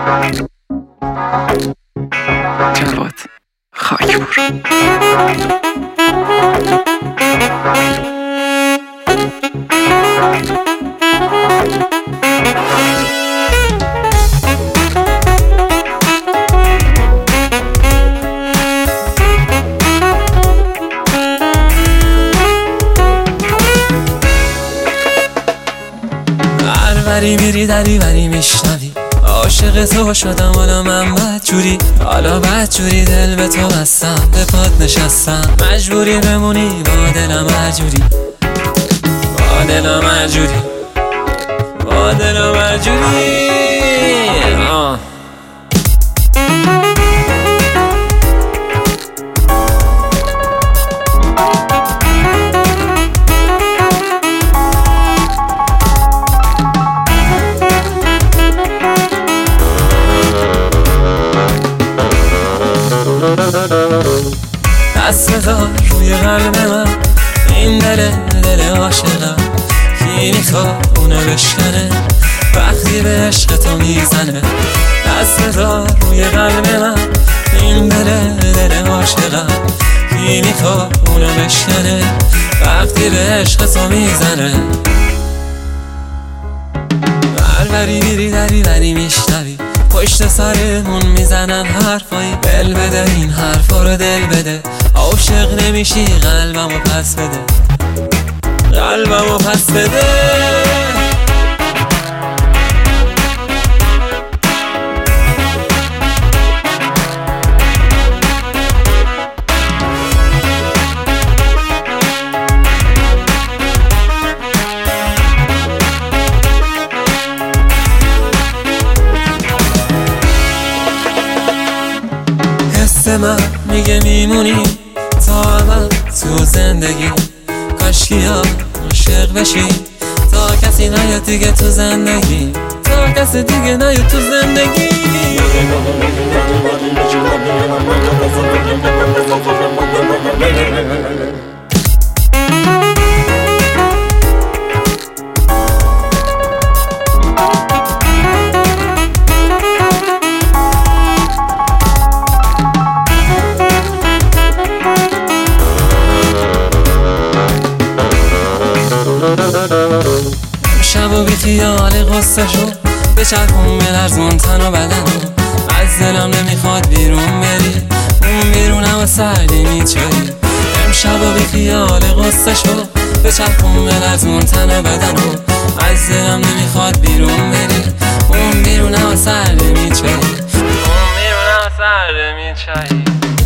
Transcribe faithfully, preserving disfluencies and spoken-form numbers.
جواد خاکپور. وری میری دری وری میشنوی عاشق تو شدم حالا من بدجوری حالا بدجوری دل به تو بستم به پات نشستم مجبوری بمونی با دلم مجبوری با دلم مجبوری با دلم مجبوری آه. دست بذار روی قلب من این دل دل عاشقم کی میخواد اونو بشکنه وقتی به عشق تو میزنه دست بذار روی قلب من این دل دل عاشقم کی میخواد اونو بشکنه وقتی به عشق تو میزنه وری میری دری وری میشنوی پشت سرمون میزنن حرفایی دل بده این حرفا رو دل بده عاشق نمیشی قلبمو پس بده قلبمو پس بده من میگه میمونی تا ابد تو زندگی کاشکی ها عاشق بشی تا کسی نیاد دیگه تو زندگی تا کسی دیگه نیاد تو زندگی شب و بی خیال قصه شو به چرخون بلرزون تن و بدن از دلم نمیخواد بیرون بری اون بیرونم و سردی میچری امشب و بی خیال قصه شو به چرخون بلرزون تن و بدن از دلم نمیخواد بیرون بری اون بیرونم و سردی میچری اون بیرونم و سردی میچری